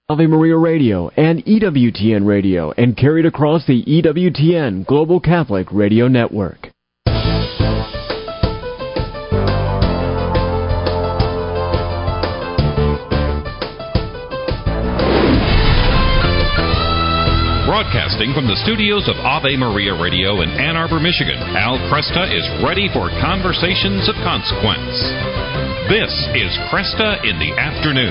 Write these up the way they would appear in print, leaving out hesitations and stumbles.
Ave Maria Radio and EWTN Radio, and carried across the EWTN Global Catholic Radio Network. Broadcasting from the studios of Ave Maria Radio in Ann Arbor, Michigan, Al Kresta is ready for conversations of consequence. This is Kresta in the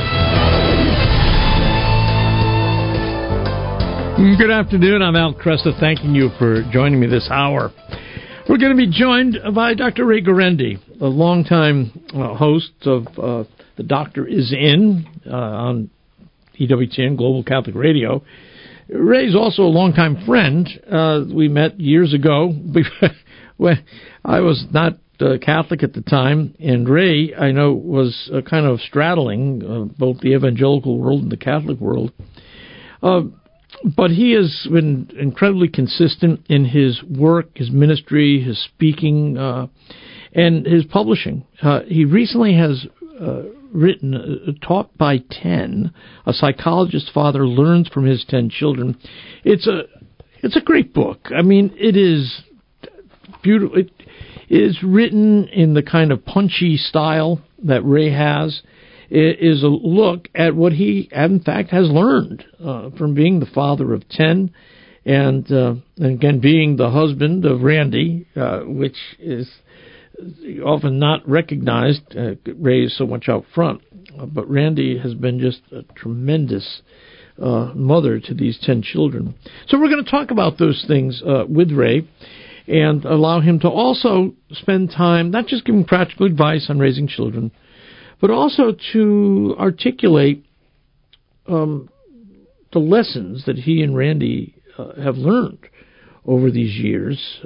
Afternoon. Good afternoon. I'm Al Kresta, thanking you for joining me this hour. We're going to be joined by Dr. Ray Guarendi, a longtime host of The Doctor Is In on EWTN Global Catholic Radio. Ray's also a longtime friend. We met years ago when I was not Catholic at the time, and Ray, I know, was kind of straddling both the evangelical world and the Catholic world. But he has been incredibly consistent in his work, his ministry, his speaking, and his publishing. He recently has written Taught by 10, a psychologist's father learns from his 10 children. It's a great book. I mean, it is beautiful. It is written in the kind of punchy style that Ray has. It is a look at what he, in fact, has learned from being the father of 10 and again, being the husband of Randy, which is often not recognized. Ray is so much out front, but Randy has been just a tremendous mother to these 10 children. So we're going to talk about those things with Ray and allow him to also spend time not just giving practical advice on raising children, but also to articulate the lessons that he and Randy have learned over these years.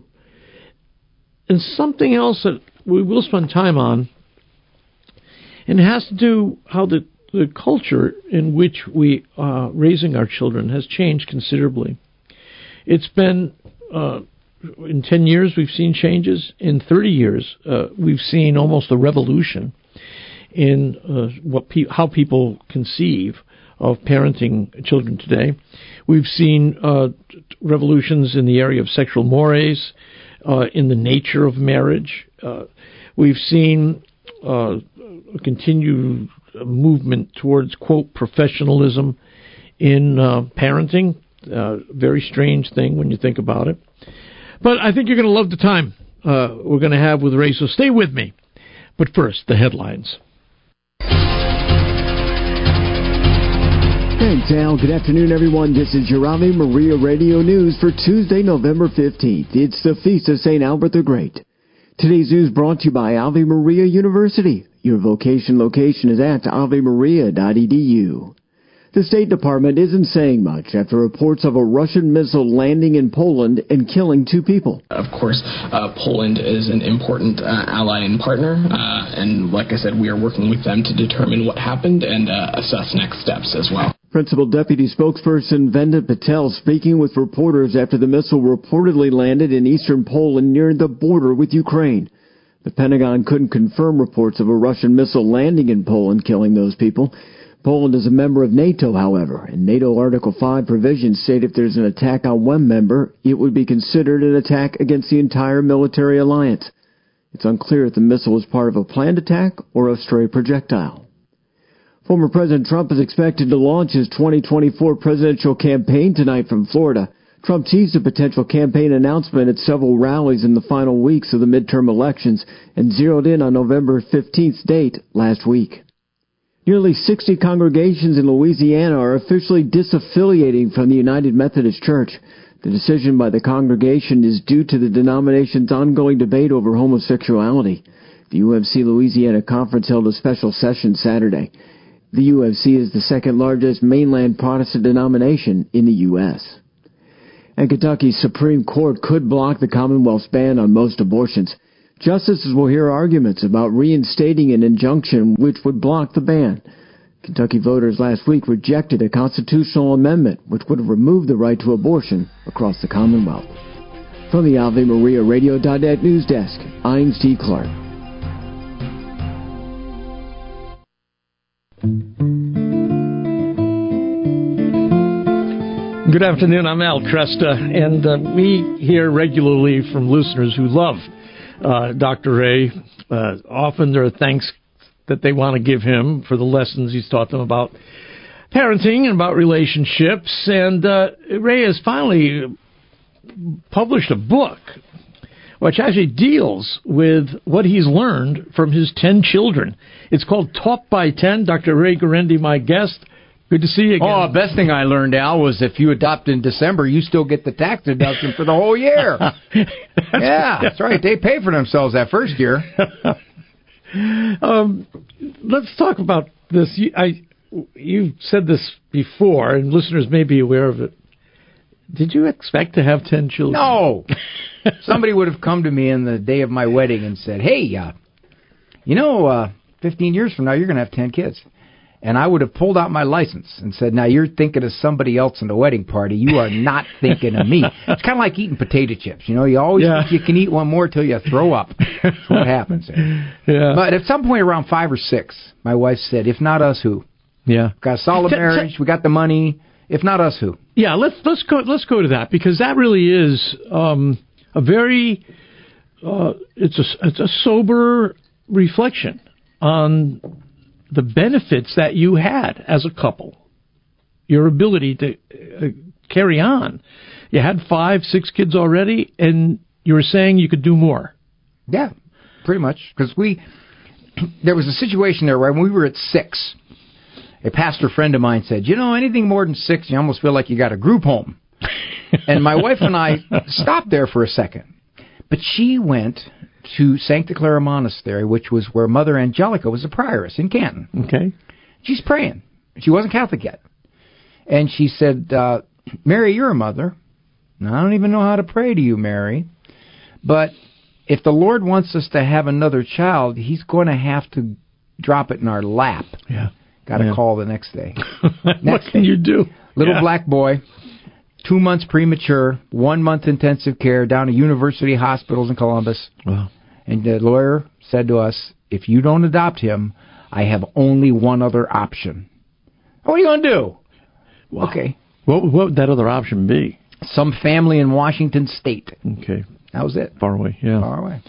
And something else that we will spend time on, and it has to do how the culture in which we are raising our children has changed considerably. It's been, in 10 years, we've seen changes. In 30 years, we've seen almost a revolution in how people conceive of parenting children today. We've seen revolutions in the area of sexual mores, in the nature of marriage. We've seen a continued movement towards, quote, professionalism in parenting. Very strange thing when you think about it. But I think you're going to love the time we're going to have with Ray, so stay with me. But first, the headlines. Thanks, Al. Good afternoon, everyone. This is your Ave Maria Radio News for Tuesday, November 15th. It's the Feast of St. Albert the Great. Today's news brought to you by Ave Maria University. Your vocation location is at avemaria.edu. The State Department isn't saying much after reports of a Russian missile landing in Poland and killing 2 people. Of course, Poland is an important ally and partner, and like I said, we are working with them to determine what happened and assess next steps as well. Principal Deputy Spokesperson Venda Patel speaking with reporters after the missile reportedly landed in eastern Poland near the border with Ukraine. The Pentagon couldn't confirm reports of a Russian missile landing in Poland killing those people. Poland is a member of NATO, however, and NATO Article 5 provisions state if there's an attack on one member, it would be considered an attack against the entire military alliance. It's unclear if the missile was part of a planned attack or a stray projectile. Former President Trump is expected to launch his 2024 presidential campaign tonight from Florida. Trump teased a potential campaign announcement at several rallies in the final weeks of the midterm elections and zeroed in on November 15th date last week. Nearly 60 congregations in Louisiana are officially disaffiliating from the United Methodist Church. The decision by the congregation is due to the denomination's ongoing debate over homosexuality. The UMC Louisiana Conference held a special session Saturday. The UMC is the second largest mainland Protestant denomination in the U.S. And Kentucky's Supreme Court could block the Commonwealth's ban on most abortions. Justices will hear arguments about reinstating an injunction which would block the ban. Kentucky voters last week rejected a constitutional amendment which would have removed the right to abortion across the Commonwealth. From the Ave Maria Radio.net news desk, I'm Steve Clark. Good afternoon. I'm Al Cresta, and we hear regularly from listeners who love Dr. Ray. Often there are thanks that they want to give him for the lessons he's taught them about parenting and about relationships. And Ray has finally published a book which actually deals with what he's learned from his 10 children. It's called Taught by 10. Dr. Ray Guarendi, my guest. Good to see you again. Oh, the best thing I learned, Al, was if you adopt in December, you still get the tax deduction for the whole year. That's right. They pay for themselves that first year. Let's talk about this. You've said this before, and listeners may be aware of it. Did you expect to have 10 children? No. Somebody would have come to me on the day of my wedding and said, hey, 15 years from now, you're going to have 10 kids. And I would have pulled out my license and said, now you're thinking of somebody else in the wedding party. You are not thinking of me. It's kind of like eating potato chips. You always think you can eat one more till you throw up. That's what happens there. Yeah. But at some point around 5 or 6, my wife said, if not us, who? Yeah. Got a solid marriage. We got the money. If not us, who? Yeah, let's go to that, because that really is a very it's a sober reflection on the benefits that you had as a couple, your ability to carry on. You had 5, 6 kids already, and you were saying you could do more. Yeah, pretty much, because there was a situation there where when we were at 6. A pastor friend of mine said, anything more than 6, you almost feel like you got a group home. And my wife and I stopped there for a second. But she went to Sancta Clara Monastery, which was where Mother Angelica was a prioress in Canton. Okay. She's praying. She wasn't Catholic yet. And she said, Mary, you're a mother. Now, I don't even know how to pray to you, Mary. But if the Lord wants us to have another child, he's going to have to drop it in our lap. Yeah. Got a call the next day. What can you do? Little black boy, 2 months premature, 1 month intensive care down at University Hospitals in Columbus. Wow. And the lawyer said to us, if you don't adopt him, I have only one other option. What are you going to do? Wow. Okay. What would that other option be? Some family in Washington State. Okay. That was it. Far away, yeah. Far away.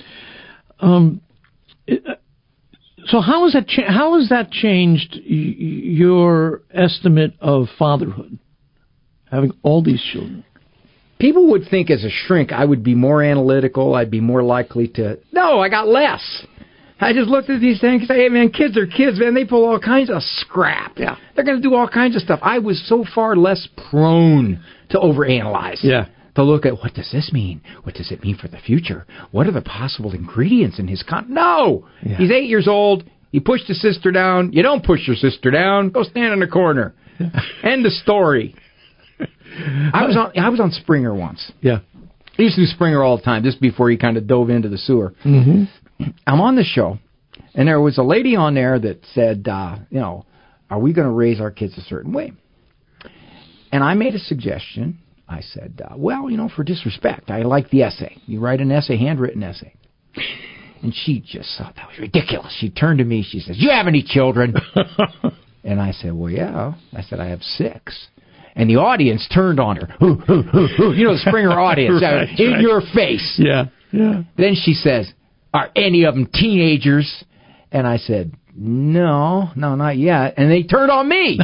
So how has that changed your estimate of fatherhood, having all these children? People would think as a shrink I would be more analytical. I'd be more likely to... No, I got less. I just looked at these things and say, hey, man, kids are kids, man. They pull all kinds of scrap. Yeah. They're going to do all kinds of stuff. I was so far less prone to overanalyze. Yeah. To look at, what does this mean? What does it mean for the future? What are the possible ingredients in his No! Yeah. He's 8 years old. He pushed his sister down. You don't push your sister down. Go stand in the corner. End of story. I was on Springer once. Yeah. I used to do Springer all the time, just before he kind of dove into the sewer. Mm-hmm. I'm on the show, and there was a lady on there that said, are we going to raise our kids a certain way? And I made a suggestion. I said, for disrespect, I like the essay. You write an essay, handwritten essay. And she just thought that was ridiculous. She turned to me. She says, you have any children? And I said, well, yeah. I said, I have 6. And the audience turned on her. The Springer audience. In your face. Yeah. Then she says, are any of them teenagers? And I said, no, not yet. And they turned on me.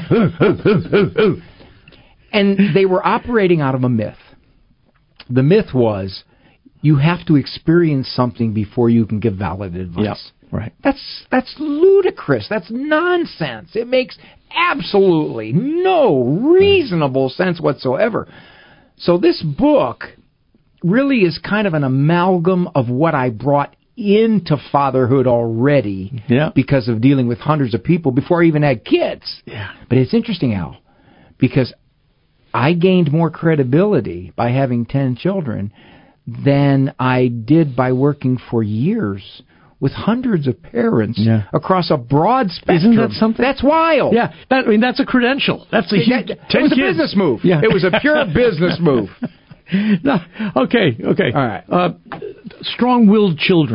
And they were operating out of a myth. The myth was, you have to experience something before you can give valid advice. Yep, right. That's ludicrous. That's nonsense. It makes absolutely no reasonable sense whatsoever. So this book really is kind of an amalgam of what I brought into fatherhood already because of dealing with hundreds of people before I even had kids. Yeah. But it's interesting, Al, because I gained more credibility by having 10 children than I did by working for years with hundreds of parents across a broad spectrum. Isn't that something? That's wild. Yeah, that's a credential. That's a huge. It was a business move. Yeah. It was a pure business move. No, okay. All right. Strong-willed children.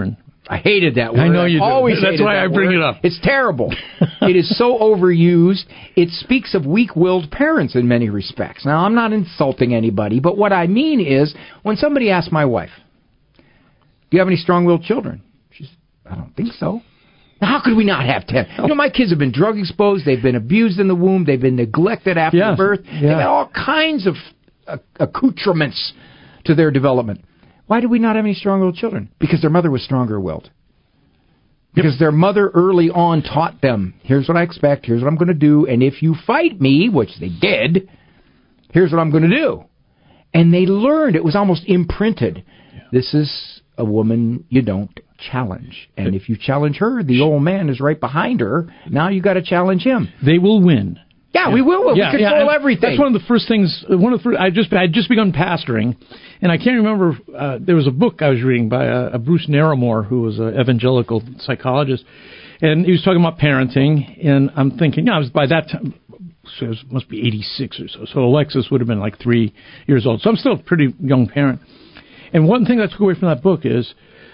I hated that word. I know you do. Always That's why I bring it up. It's terrible. It is so overused. It speaks of weak-willed parents in many respects. Now, I'm not insulting anybody, but what I mean is when somebody asks my wife, do you have any strong-willed children? She says, I don't think so. Now, how could we not have 10? You know, my kids have been drug exposed. They've been abused in the womb. They've been neglected after birth. They've had all kinds of accoutrements to their development. Why do we not have any strong-willed children? Because their mother was stronger-willed. Because their mother early on taught them, here's what I expect, here's what I'm going to do, and if you fight me, which they did, here's what I'm going to do. And they learned, it was almost imprinted. Yeah. This is a woman you don't challenge. And if you challenge her, the old man is right behind her. Now you got to challenge him. They will win. Yeah, we will. We control everything. That's one of the first things. I just begun pastoring, and I can't remember. There was a book I was reading by a Bruce Narramore, who was an evangelical psychologist, and he was talking about parenting. And I'm thinking, I was by that time, so it must be 86 or so. So Alexis would have been like 3 years old. So I'm still a pretty young parent. And one thing I took away from that book is,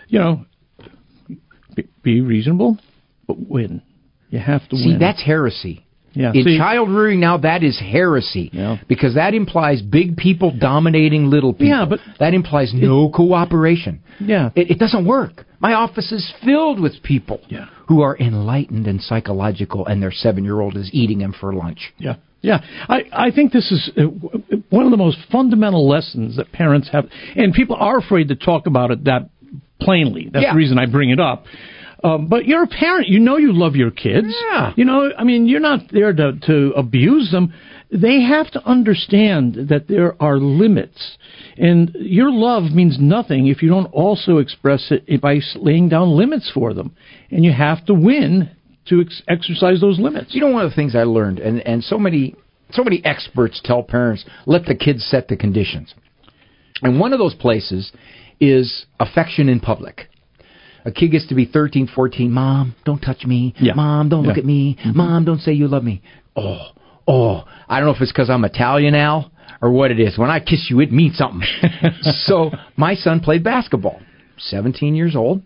be reasonable, but win. You have to win. See, that's heresy. Yeah, in child rearing now, that is heresy. Yeah. Because that implies big people dominating little people. Yeah, but that implies no cooperation. Yeah. It doesn't work. My office is filled with people who are enlightened and psychological, and their 7-year-old is eating them for lunch. Yeah. Yeah. I think this is one of the most fundamental lessons that parents have. And people are afraid to talk about it that plainly. That's the reason I bring it up. But you're a parent. You know you love your kids. Yeah. You're not there to abuse them. They have to understand that there are limits. And your love means nothing if you don't also express it by laying down limits for them. And you have to win to exercise those limits. One of the things I learned, and so many experts tell parents, let the kids set the conditions. And one of those places is affection in public. A kid gets to be 13, 14. Mom, don't touch me. Yeah. Mom, don't look at me. Mm-hmm. Mom, don't say you love me. Oh. I don't know if it's because I'm Italian, Al, or what it is. When I kiss you, it means something. So my son played basketball, 17 years old.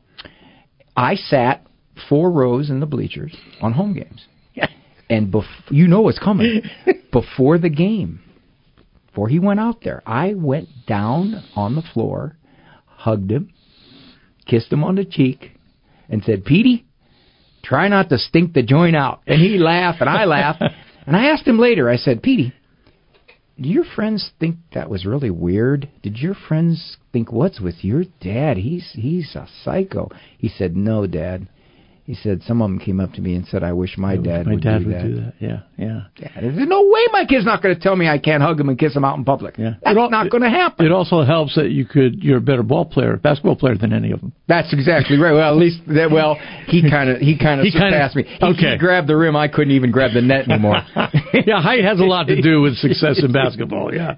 I sat 4 rows in the bleachers on home games. And you know what's coming. Before the game, before he went out there, I went down on the floor, hugged him, kissed him on the cheek, and said, Petey, try not to stink the joint out. And he laughed, and I laughed. And I asked him later, I said, Petey, do your friends think that was really weird? Did your friends think, what's with your dad? He's a psycho. He said, no, Dad. He said, some of them came up to me and said, I wish my dad would do that. Yeah. There's no way my kid's not going to tell me I can't hug him and kiss him out in public. Yeah. That's not going to happen. It also helps that you're a better basketball player than any of them. That's exactly right. Well, at least, he kind of surpassed me. He grabbed the rim. I couldn't even grab the net anymore. Yeah, height has a lot to do with success in basketball, yeah.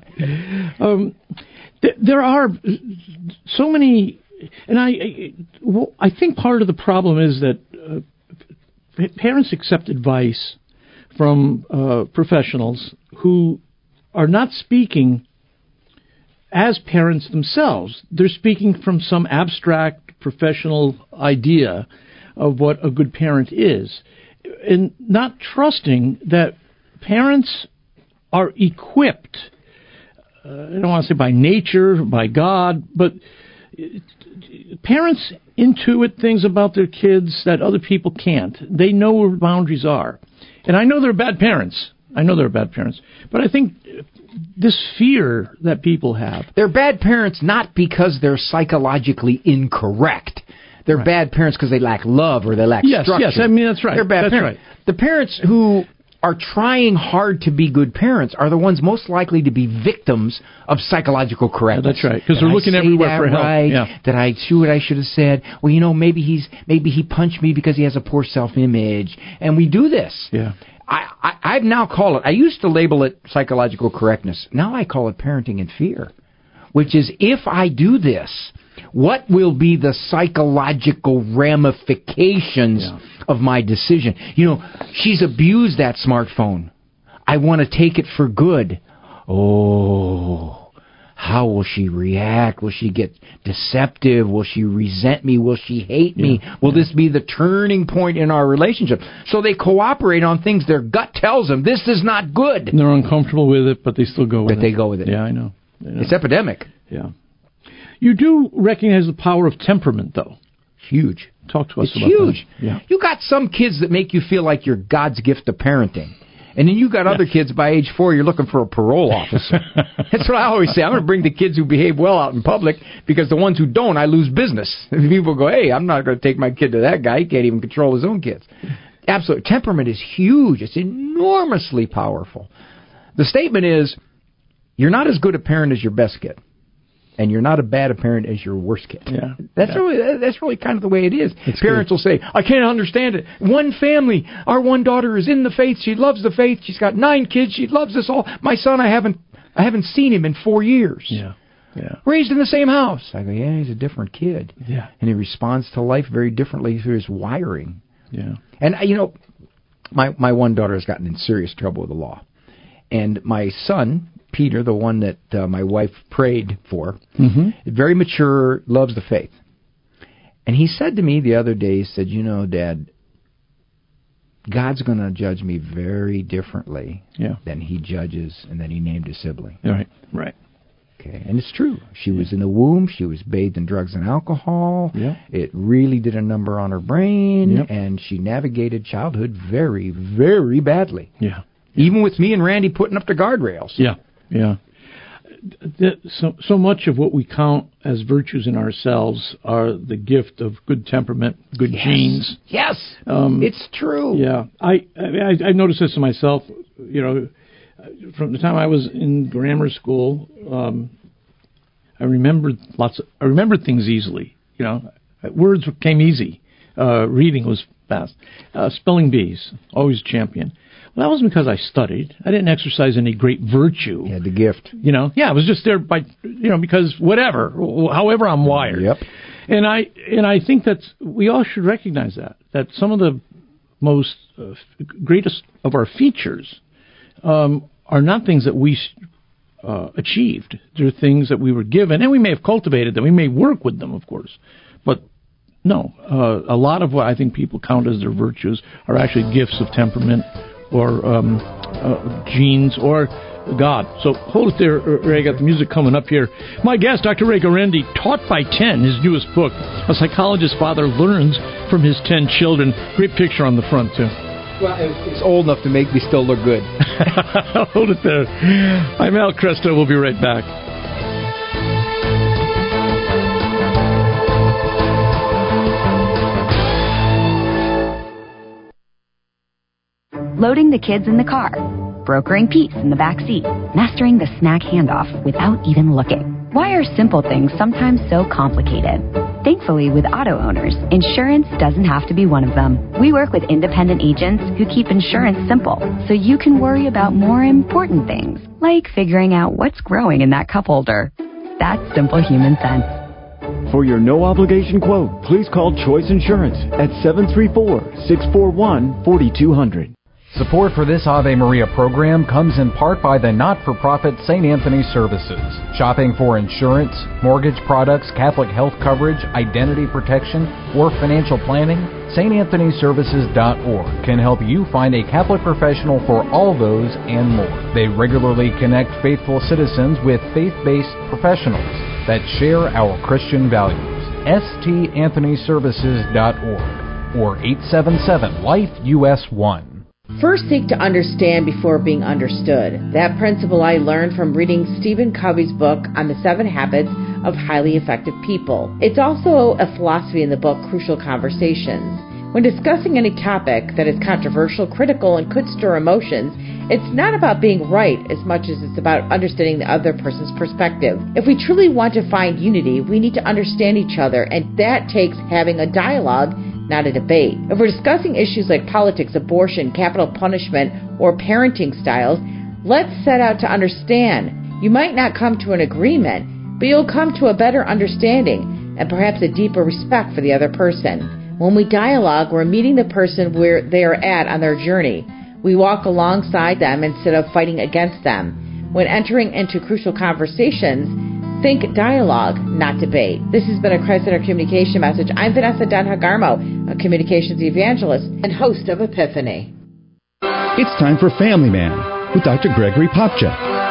There are so many... And I think part of the problem is that parents accept advice from professionals who are not speaking as parents themselves. They're speaking from some abstract professional idea of what a good parent is, and not trusting that parents are equipped, I don't want to say by nature, by God, but parents intuit things about their kids that other people can't. They know where boundaries are. And I know they're bad parents. But I think this fear that people have. They're bad parents not because they're psychologically incorrect. They're bad parents because they lack love or they lack structure. Yes, I mean, that's right. They're bad parents. Right. The parents who are trying hard to be good parents are the ones most likely to be victims of psychological correctness. That's right, because they're looking everywhere for help. Right? Yeah. Did I do what I should have said? Well, maybe he punched me because he has a poor self-image, and we do this. Yeah. I've now called it. I used to label it psychological correctness. Now I call it parenting in fear, which is if I do this, what will be the psychological ramifications of my decision? She's abused that smartphone. I want to take it for good. Oh, how will she react? Will she get deceptive? Will she resent me? Will she hate me? Will this be the turning point in our relationship? So they cooperate on things their gut tells them, this is not good. And they're uncomfortable with it, but they still go with it. But they go with it. Yeah, I know. It's epidemic. Yeah. You do recognize the power of temperament, though. Huge. Talk to us it's about huge. that. Yeah. You got some kids that make you feel like you're God's gift to parenting. And then you got other kids by age 4, you're looking for a parole officer. That's what I always say. I'm going to bring the kids who behave well out in public, because the ones who don't, I lose business. People go, hey, I'm not going to take my kid to that guy. He can't even control his own kids. Absolutely. Temperament is huge. It's enormously powerful. The statement is, you're not as good a parent as your best kid. And you're not as bad a parent as your worst kid. Yeah. That's really kind of the way it is. Parents will say, I can't understand it. One family, our one daughter is in the faith. She loves the faith. She's got 9 kids. She loves us all. My son, I haven't seen him in 4 years. Yeah. Raised in the same house. I go, yeah, he's a different kid. Yeah. And he responds to life very differently through his wiring. Yeah. And, my one daughter has gotten in serious trouble with the law. And my son, Peter, the one that my wife prayed for, very mature, loves the faith. And he said to me the other day, he said, Dad, God's going to judge me very differently than he judges, and then he named his sibling. Right. Okay, and it's true. She was in the womb. She was bathed in drugs and alcohol. Yeah. It really did a number on her brain, and she navigated childhood very, very badly. Yeah. Even with me and Randy putting up the guardrails. Yeah. So much of what we count as virtues in ourselves are the gift of good temperament, good genes. Yes, it's true. Yeah, I noticed this in myself. From the time I was in grammar school, I remembered things easily. Words came easy. Reading was fast. Spelling bees, always champion. Well, that wasn't because I studied. I didn't exercise any great virtue. You had the gift. I was just there because whatever, however I'm wired. Yep. And I think that we all should recognize that some of the most greatest of our features are not things that we achieved. They're things that we were given, and we may have cultivated them. We may work with them, of course, but no, a lot of what I think people count as their virtues are actually gifts of temperament, or genes, or God. So hold it there, Ray. I got the music coming up here. My guest, Dr. Ray Guarendi, Taught by 10, his newest book. A psychologist's father learns from his 10 children. Great picture on the front, too. Well, it's old enough to make me still look good. Hold it there. I'm Al Kresta. We'll be right back. Loading the kids in the car, brokering peace in the back seat, mastering the snack handoff without even looking. Why are simple things sometimes so complicated? Thankfully, with auto owners, insurance doesn't have to be one of them. We work with independent agents who keep insurance simple, so you can worry about more important things, like figuring out what's growing in that cup holder. That's simple human sense. For your no-obligation quote, please call Choice Insurance at 734-641-4200. Support for this Ave Maria program comes in part by the not-for-profit St. Anthony Services. Shopping for insurance, mortgage products, Catholic health coverage, identity protection, or financial planning? StAnthonyServices.org can help you find a Catholic professional for all those and more. They regularly connect faithful citizens with faith-based professionals that share our Christian values. StAnthonyServices.org or 877-LIFE-US1. First, seek to understand before being understood. That principle I learned from reading Stephen Covey's book on the 7 Habits of Highly Effective People. It's also a philosophy in the book Crucial Conversations. When discussing any topic that is controversial, critical, and could stir emotions, it's not about being right as much as it's about understanding the other person's perspective. If we truly want to find unity, we need to understand each other, and that takes having a dialogue, not a debate. If we're discussing issues like politics, abortion, capital punishment, or parenting styles, let's set out to understand. You might not come to an agreement, but you'll come to a better understanding and perhaps a deeper respect for the other person. When we dialogue, we're meeting the person where they are at on their journey. We walk alongside them instead of fighting against them. When entering into crucial conversations, Think dialogue, not debate. This has been a Christ Center communication message. I'm Vanessa Dunhagarmo, a communications evangelist and host of Epiphany. It's time for Family Man with Dr. Gregory Popcak.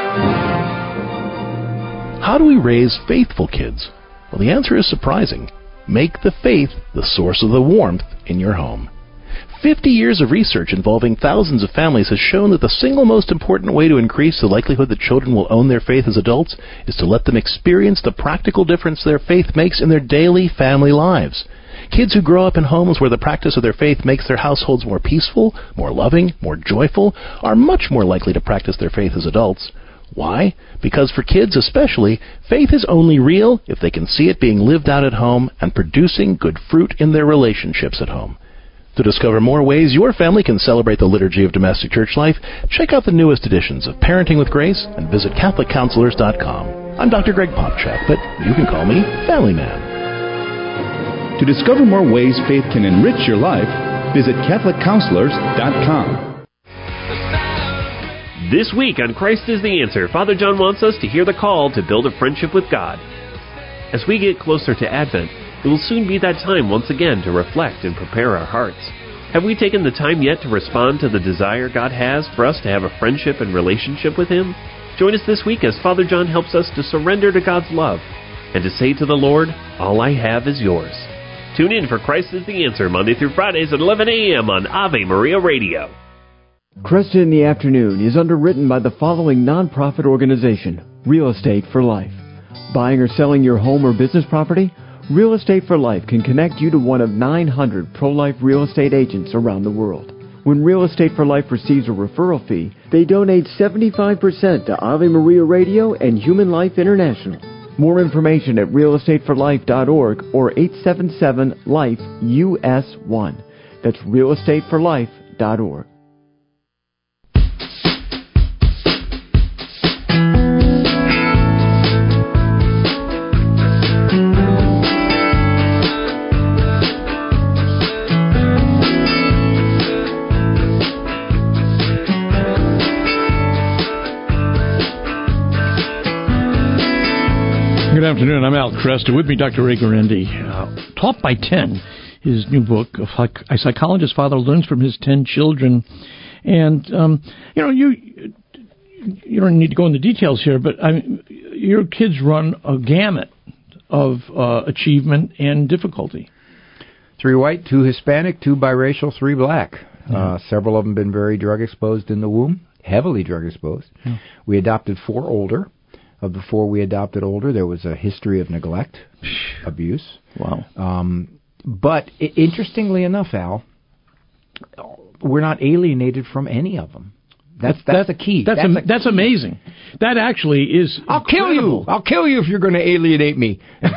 How do we raise faithful kids? Well, the answer is surprising. Make the faith the source of the warmth in your home. 50 years of research involving thousands of families has shown that the single most important way to increase the likelihood that children will own their faith as adults is to let them experience the practical difference their faith makes in their daily family lives. Kids who grow up in homes where the practice of their faith makes their households more peaceful, more loving, more joyful, are much more likely to practice their faith as adults. Why? Because for kids especially, faith is only real if they can see it being lived out at home and producing good fruit in their relationships at home. To discover more ways your family can celebrate the liturgy of domestic church life, check out the newest editions of Parenting with Grace and visit CatholicCounselors.com. I'm Dr. Greg Popcak, but you can call me Family Man. To discover more ways faith can enrich your life, visit CatholicCounselors.com. This week on Christ is the Answer, Father John wants us to hear the call to build a friendship with God. As we get closer to Advent, it will soon be that time once again to reflect and prepare our hearts. Have we taken the time yet to respond to the desire God has for us to have a friendship and relationship with Him? Join us this week as Father John helps us to surrender to God's love and to say to the Lord, all I have is yours. Tune in for Christ is the Answer, Monday through Fridays at 11 a.m. on Ave Maria Radio. Cresta in the Afternoon is underwritten by the following nonprofit organization, Real Estate for Life. Buying or selling your home or business property? Real Estate for Life can connect you to one of 900 pro-life real estate agents around the world. When Real Estate for Life receives a referral fee, they donate 75% to Ave Maria Radio and Human Life International. More information at realestateforlife.org or 877-LIFE-US1. That's realestateforlife.org. Good afternoon. I'm Al Cresta. With me, Dr. Ray Guarendi. Taught by 10, his new book of a psychologist's father learns from his 10 children. And, you don't need to go into details here, but your kids run a gamut of achievement and difficulty. 3 white, 2 Hispanic, 2 biracial, 3 black. Several of them been very drug exposed in the womb, heavily drug exposed. Yeah. We adopted 4 older. Of the 4 we adopted older, there was a history of neglect, abuse. Wow. But interestingly enough, Al, we're not alienated from any of them. That's the key. That's amazing. That actually is incredible. I'll kill you if you're going to alienate me.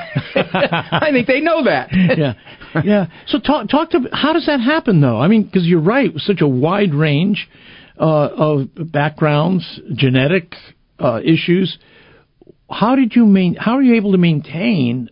I think they know that. Yeah. So talk to how does that happen though? I mean, because you're right, such a wide range of backgrounds, genetic issues. How are you able to maintain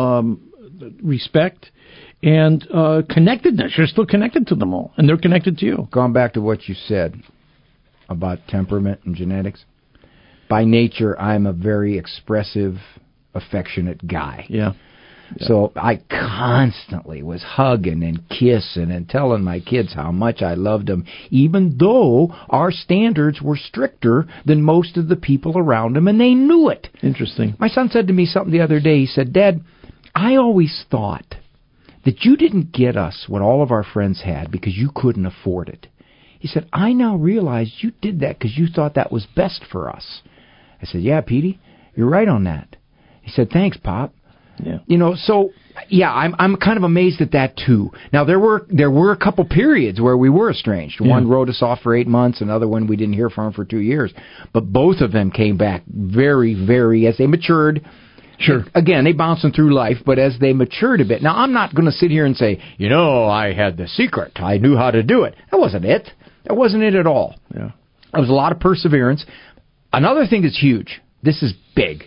respect and connectedness? You're still connected to them all, and they're connected to you. Going back to what you said about temperament and genetics, by nature, I'm a very expressive, affectionate guy. Yeah. So I constantly was hugging and kissing and telling my kids how much I loved them, even though our standards were stricter than most of the people around them, and they knew it. Interesting. My son said to me something the other day. He said, Dad, I always thought that you didn't get us what all of our friends had because you couldn't afford it. He said, I now realize you did that because you thought that was best for us. I said, yeah, Petey, you're right on that. He said, thanks, Pop. Yeah. So yeah, I'm kind of amazed at that too. Now there were a couple periods where we were estranged. Yeah. One wrote us off for 8 months, another one we didn't hear from for 2 years. But both of them came back very, very as they matured. Sure. Again, they bouncing through life, but as they matured a bit. Now I'm not going to sit here and say, I had the secret. I knew how to do it. That wasn't it. That wasn't it at all. Yeah. There was a lot of perseverance. Another thing that's huge. This is big.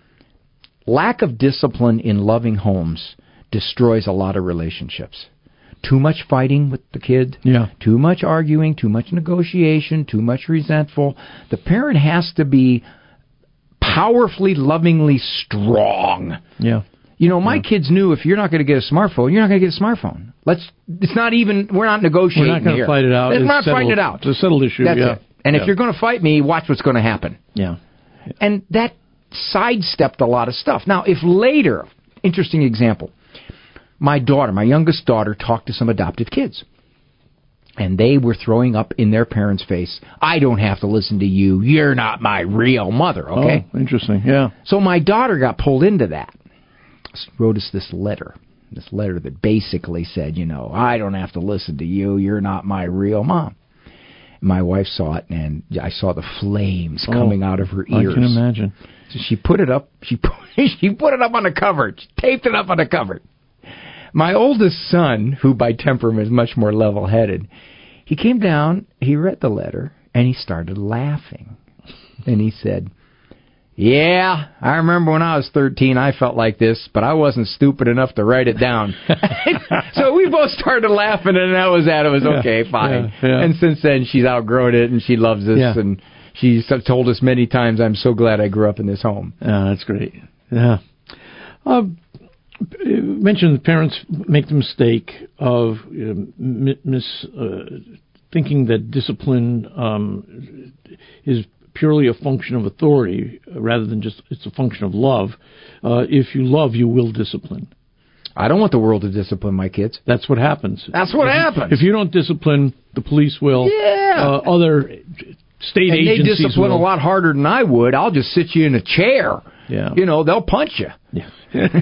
Lack of discipline in loving homes destroys a lot of relationships. Too much fighting with the kid, too much arguing, too much negotiation, too much resentful. The parent has to be powerfully, lovingly strong. Yeah. My kids knew if you're not going to get a smartphone, you're not going to get a smartphone. We're not negotiating. We're not going to fight it out. We're not fighting it out. It's a settled issue. That's it. And if you're going to fight me, watch what's going to happen. Yeah. And that sidestepped a lot of stuff. Now, if later, interesting example, my youngest daughter, talked to some adopted kids. And they were throwing up in their parents' face, I don't have to listen to you. You're not my real mother, okay? Oh, interesting, yeah. So my daughter got pulled into that. Wrote us this letter that basically said, I don't have to listen to you. You're not my real mom. My wife saw it, and I saw the flames coming out of her ears. I can imagine. So she put it up. She put it up on the cupboard. She taped it up on the cupboard. My oldest son, who by temperament is much more level-headed, he came down, he read the letter, and he started laughing. And he said, yeah, I remember when I was 13, I felt like this, but I wasn't stupid enough to write it down. So we both started laughing, and that was that. It was okay, fine. Yeah. And since then, she's outgrown it, and she loves us, and she's told us many times, I'm so glad I grew up in this home. Yeah, that's great. Yeah. You mentioned the parents make the mistake of thinking that discipline is purely a function of authority rather than just it's a function of love. If you love, you will discipline. I don't want the world to discipline my kids. That's what happens. That's what happens. If you don't discipline, the police will. Yeah. Other state agencies they discipline will. A lot harder than I would. I'll just sit you in a chair. Yeah. They'll punch you. Yeah.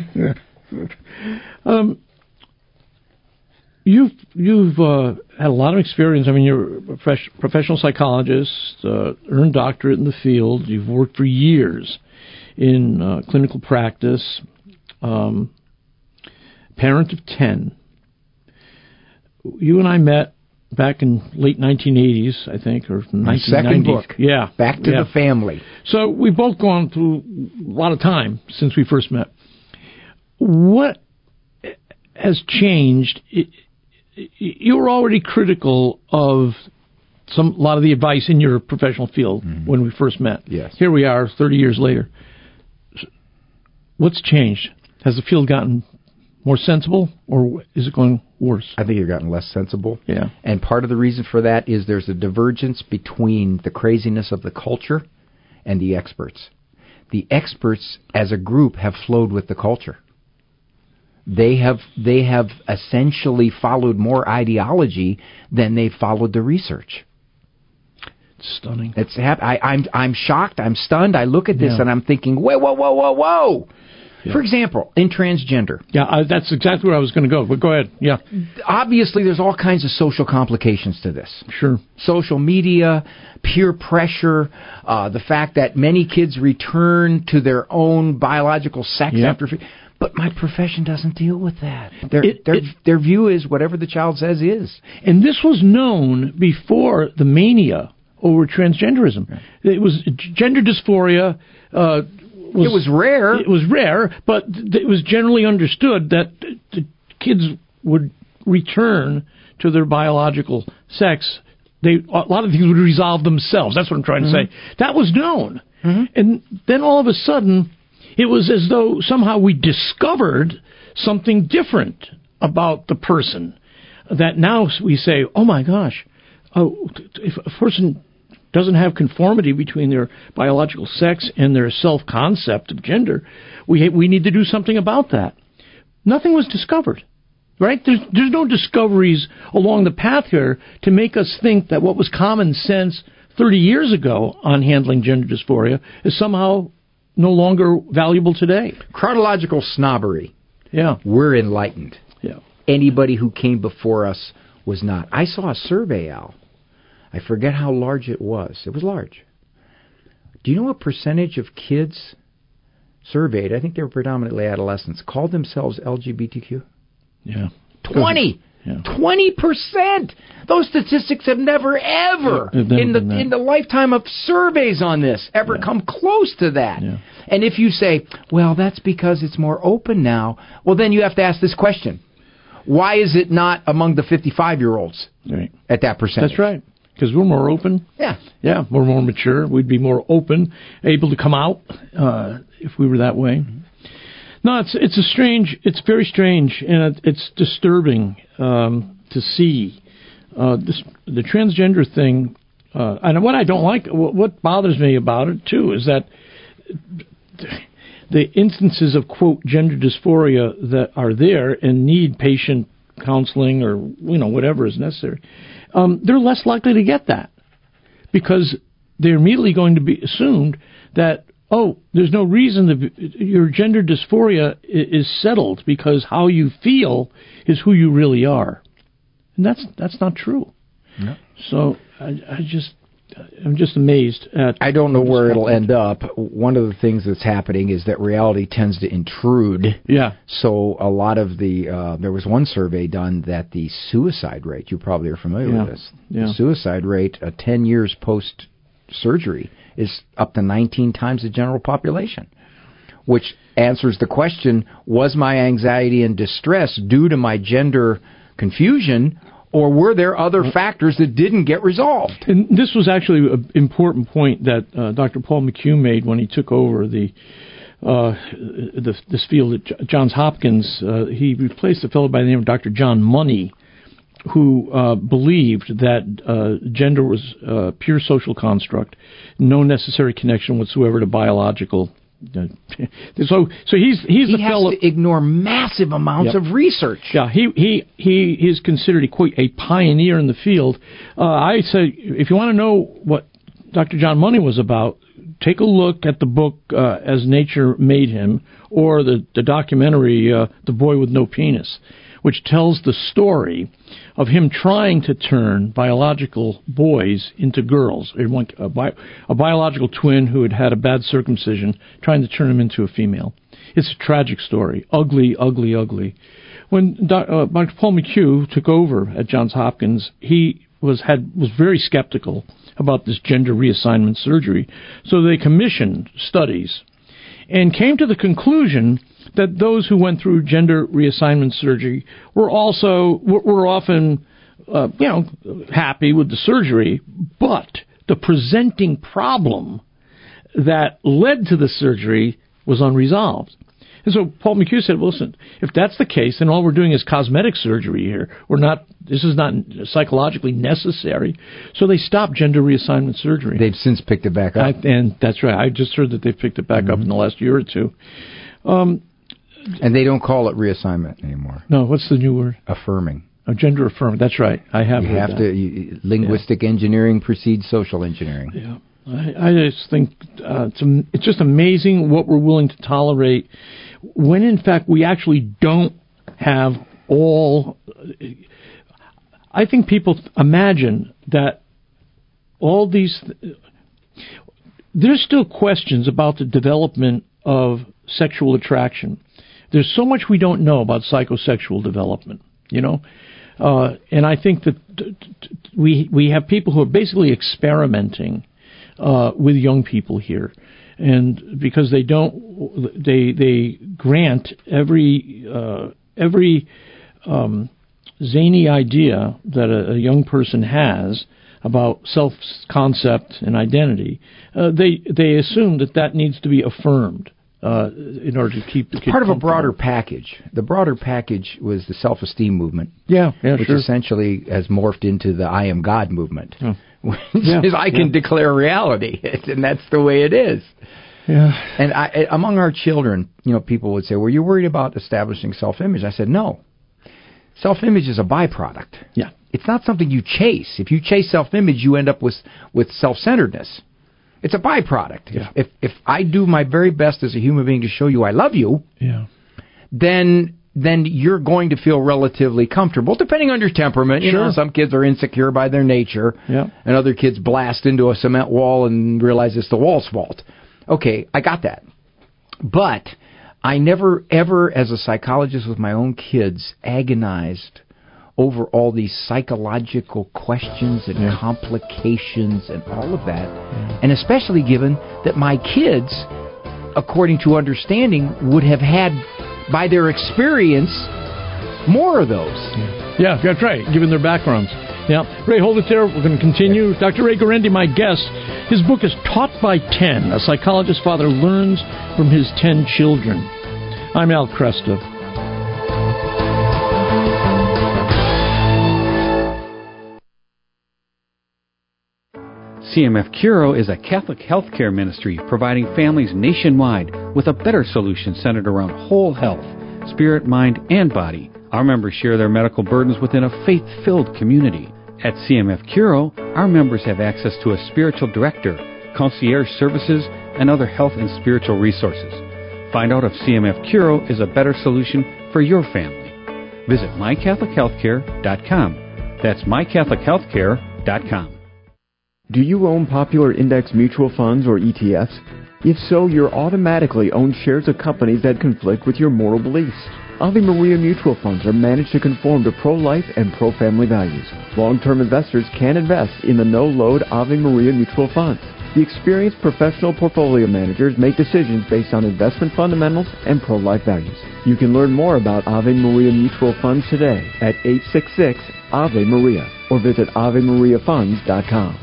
You've had a lot of experience. I mean, you're a professional psychologist, earned doctorate in the field. You've worked for years in clinical practice. Parent of 10. You and I met back in late 1980s, I think, or 1990s. My second book. Yeah. Back to the Family. So we've both gone through a lot of time since we first met. What has changed? You were already critical of a lot of the advice in your professional field when we first met. Yes. Here we are 30 years later. What's changed? Has the field gotten more sensible, or is it going worse? I think it's gotten less sensible. Yeah. And part of the reason for that is there's a divergence between the craziness of the culture and the experts. The experts, as a group, have flowed with the culture. They have essentially followed more ideology than they followed the research. It's stunning. I'm shocked. I'm stunned. I look at this and I'm thinking, whoa. Yeah. For example, in transgender. Yeah, that's exactly where I was going to go, but go ahead. Yeah. Obviously, there's all kinds of social complications to this. Sure. Social media, peer pressure, the fact that many kids return to their own biological sex after... But my profession doesn't deal with that. Their view is whatever the child says is. And this was known before the mania over transgenderism. Right. It was gender dysphoria. It was rare. It was rare, but it was generally understood that the kids would return to their biological sex. A lot of things would resolve themselves. That's what I'm trying to say. That was known. And then all of a sudden, it was as though somehow we discovered something different about the person. That now we say, oh my gosh, if a person doesn't have conformity between their biological sex and their self-concept of gender, we need to do something about that. Nothing was discovered, right? There's no discoveries along the path here to make us think that what was common sense 30 years ago on handling gender dysphoria is somehow no longer valuable today. Chronological snobbery. Yeah. We're enlightened. Yeah. Anybody who came before us was not. I saw a survey, Al. I forget how large it was. It was large. Do you know what percentage of kids surveyed, I think they were predominantly adolescents, called themselves LGBTQ? Yeah. 20! Yeah. 20%! Those statistics have never, ever, in the lifetime of surveys on this, ever come close to that. Yeah. And if you say, well, that's because it's more open now, well, then you have to ask this question. Why is it not among the 55-year-olds right. at that percentage? That's right. because we're more open. Yeah, we're more mature. We'd be more open, able to come out if we were that way. No, it's very strange, and it's disturbing to see the transgender thing. And what I don't like, what bothers me about it too, is that the instances of quote gender dysphoria that are there and need patient counseling or whatever is necessary, they're less likely to get that because they're immediately going to be assumed that there's no reason that your gender dysphoria is settled because how you feel is who you really are, and that's not true. No. So I'm just amazed at. I don't know where it'll end up. One of the things that's happening is that reality tends to intrude. Yeah. So a lot of there was one survey done that the suicide rate, you probably are familiar with this, the suicide rate 10 years post-surgery is up to 19 times the general population, which answers the question, was my anxiety and distress due to my gender confusion, or were there other factors that didn't get resolved? And this was actually an important point that Dr. Paul McHugh made when he took over this field at Johns Hopkins. He replaced a fellow by the name of Dr. John Money, who believed that gender was a pure social construct, no necessary connection whatsoever to biological. So he's the fellow to ignore massive amounts of research. Yeah, he is considered a pioneer in the field. I say if you want to know what Dr. John Money was about, take a look at the book As Nature Made Him, or the documentary The Boy with No Penis, which tells the story of him trying to turn biological boys into girls. A biological twin who had had a bad circumcision, trying to turn him into a female. It's a tragic story. Ugly, ugly, ugly. When Dr. Paul McHugh took over at Johns Hopkins, he was very skeptical about this gender reassignment surgery. So they commissioned studies and came to the conclusion that those who went through gender reassignment surgery were often happy with the surgery, but the presenting problem that led to the surgery was unresolved. And so Paul McHugh said, well, listen, if that's the case, then all we're doing is cosmetic surgery here. This is not psychologically necessary. So they stopped gender reassignment surgery. They've since picked it back up. And that's right. I just heard that they've picked it back up in the last year or two. And they don't call it reassignment anymore. No, what's the new word? Affirming. Oh, gender affirming. That's right. I have heard that. Linguistic engineering precedes social engineering. Yeah. I just think it's just amazing what we're willing to tolerate when, in fact, we actually don't have all. I think people imagine that all these. There's still questions about the development of sexual attraction. There's so much we don't know about psychosexual development, and I think that we have people who are basically experimenting with young people here, and because they grant every zany idea that a young person has about self-concept and identity, they assume that needs to be affirmed in order to keep the kid part of a broader package. The broader package was the self-esteem movement, which essentially has morphed into the I am God movement, which is I can declare reality, and that's the way it is. Yeah. And among our children, people would say, "Well, you're worried about establishing self-image." I said, "No. Self-image is a byproduct. Yeah. It's not something you chase. If you chase self-image, you end up with self-centeredness. It's a byproduct. Yeah. If I do my very best as a human being to show you I love you, then you're going to feel relatively comfortable, depending on your temperament. Sure. Some kids are insecure by their nature, and other kids blast into a cement wall and realize it's the wall's fault. Okay, I got that. But I never, ever, as a psychologist with my own kids, agonized over all these psychological questions and complications and all of that. And especially given that my kids, according to understanding, would have had, by their experience, more of those. Yeah, that's right, given their backgrounds. Yeah. Ray, hold it there. We're going to continue. Dr. Ray Guarendi, my guest. His book is Taught by 10. A psychologist's father learns from his 10 children. I'm Al Kresta. CMF Curo is a Catholic healthcare ministry providing families nationwide with a better solution centered around whole health, spirit, mind, and body. Our members share their medical burdens within a faith-filled community. At CMF Curo, our members have access to a spiritual director, concierge services, and other health and spiritual resources. Find out if CMF Curo is a better solution for your family. Visit mycatholichealthcare.com. That's mycatholichealthcare.com. Do you own popular index mutual funds or ETFs? If so, you're automatically own shares of companies that conflict with your moral beliefs. Ave Maria mutual funds are managed to conform to pro-life and pro-family values. Long-term investors can invest in the no-load Ave Maria mutual funds. The experienced professional portfolio managers make decisions based on investment fundamentals and pro-life values. You can learn more about Ave Maria mutual funds today at 866-AVE-MARIA or visit AveMariaFunds.com.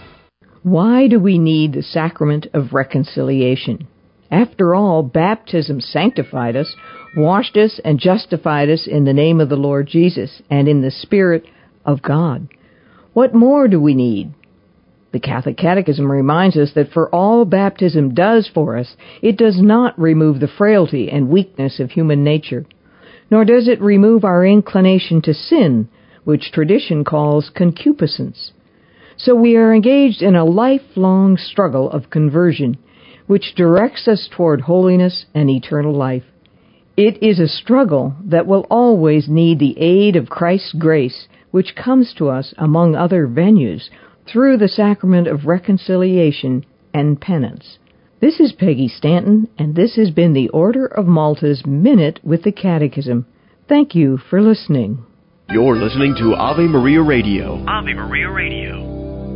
Why do we need the sacrament of reconciliation? After all, baptism sanctified us, washed us, and justified us in the name of the Lord Jesus and in the Spirit of God. What more do we need? The Catholic Catechism reminds us that for all baptism does for us, it does not remove the frailty and weakness of human nature, nor does it remove our inclination to sin, which tradition calls concupiscence. So we are engaged in a lifelong struggle of conversion, which directs us toward holiness and eternal life. It is a struggle that will always need the aid of Christ's grace, which comes to us, among other venues, through the sacrament of reconciliation and penance. This is Peggy Stanton, and this has been the Order of Malta's Minute with the Catechism. Thank you for listening. You're listening to Ave Maria Radio. Ave Maria Radio.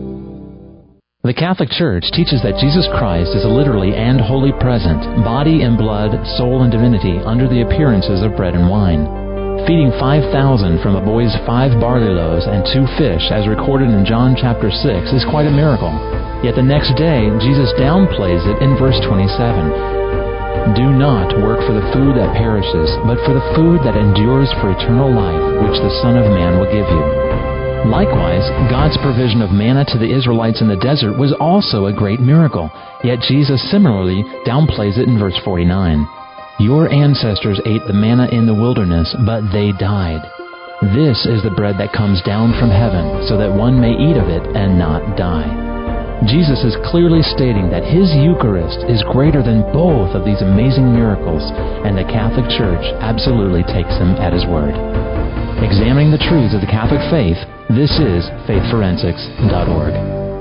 The Catholic Church teaches that Jesus Christ is literally and wholly present, body and blood, soul and divinity, under the appearances of bread and wine. Feeding 5,000 from a boy's 5 barley loaves and 2 fish, as recorded in John chapter 6, is quite a miracle. Yet the next day, Jesus downplays it in verse 27. Do not work for the food that perishes, but for the food that endures for eternal life, which the Son of Man will give you. Likewise, God's provision of manna to the Israelites in the desert was also a great miracle, yet Jesus similarly downplays it in verse 49. Your ancestors ate the manna in the wilderness, but they died. This is the bread that comes down from heaven, so that one may eat of it and not die. Jesus is clearly stating that His Eucharist is greater than both of these amazing miracles, and the Catholic Church absolutely takes Him at His word. Examining the truths of the Catholic faith, this is faithforensics.org.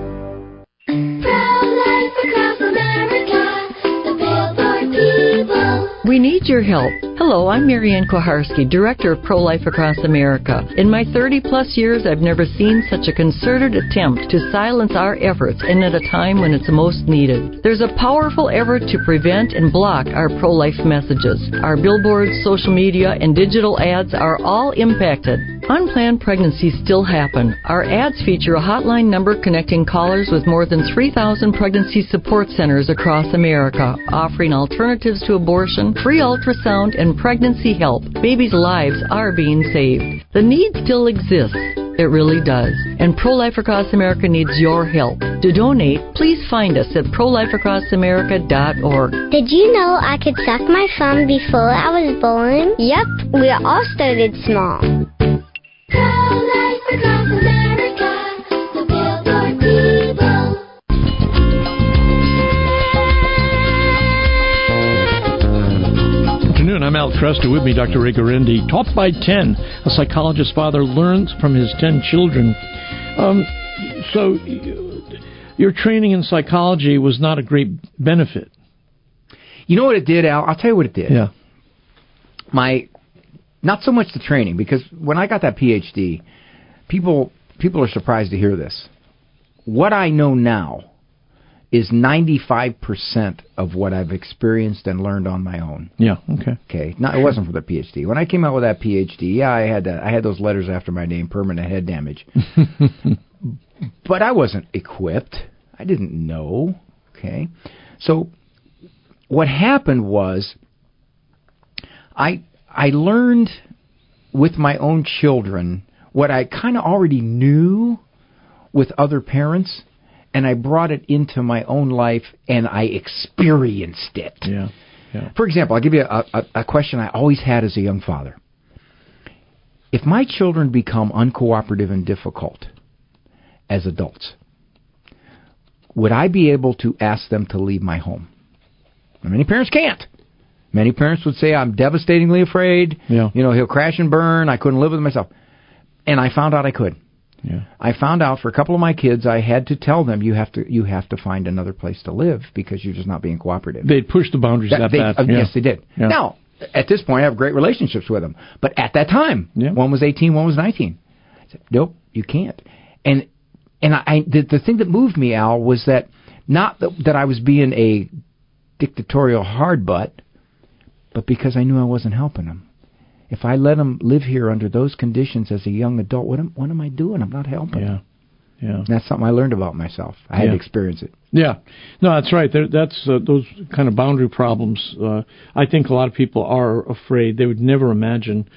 We need your help. Hello, I'm Marianne Koharski, Director of Pro-Life Across America. In my 30-plus years, I've never seen such a concerted attempt to silence our efforts, and at a time when it's most needed. There's a powerful effort to prevent and block our pro-life messages. Our billboards, social media, and digital ads are all impacted. Unplanned pregnancies still happen. Our ads feature a hotline number connecting callers with more than 3,000 pregnancy support centers across America, offering alternatives to abortion, free ultrasound, and pregnancy help. Babies' lives are being saved. The need still exists. It really does. And Pro-Life Across America needs your help. To donate, please find us at prolifeacrossamerica.org. Did you know I could suck my thumb before I was born? Yep, we all started small. Pro-Life Across America, the Billboard people. I'm Al Kresta. With me, Dr. Ray Guarendi. Taught by 10, a psychologist's father learns from his 10 children. So your training in psychology was not a great benefit. You know what it did, Al? I'll tell you what it did. Yeah. Not so much the training, because when I got that PhD, people are surprised to hear this. What I know now is 95% of what I've experienced and learned on my own. Yeah. Okay. Okay. No, it wasn't for the PhD. When I came out with that PhD, yeah, I had those letters after my name, permanent head damage. But I wasn't equipped. I didn't know. Okay. So what happened was I learned with my own children what I kind of already knew with other parents, and I brought it into my own life, and I experienced it. Yeah. Yeah. For example, I'll give you a question I always had as a young father. If my children become uncooperative and difficult as adults, would I be able to ask them to leave my home? Now, many parents can't. Many parents would say, I'm devastatingly afraid. Yeah. You know, he'll crash and burn. I couldn't live with him myself. And I found out I could. Yeah. I found out for a couple of my kids, I had to tell them, you have to find another place to live because you're just not being cooperative. They'd push the boundaries that bad. Yes, they did. Yeah. Now, at this point, I have great relationships with them. But at that time, one was 18, one was 19. I said, nope, you can't. And the thing that moved me, Al, was that not that I was being a dictatorial hard butt, but because I knew I wasn't helping them. If I let them live here under those conditions as a young adult, what am I doing? I'm not helping them. Yeah. And that's something I learned about myself. I had to experience it. Yeah. No, that's right. That's those kind of boundary problems. I think a lot of people are afraid. They would never imagine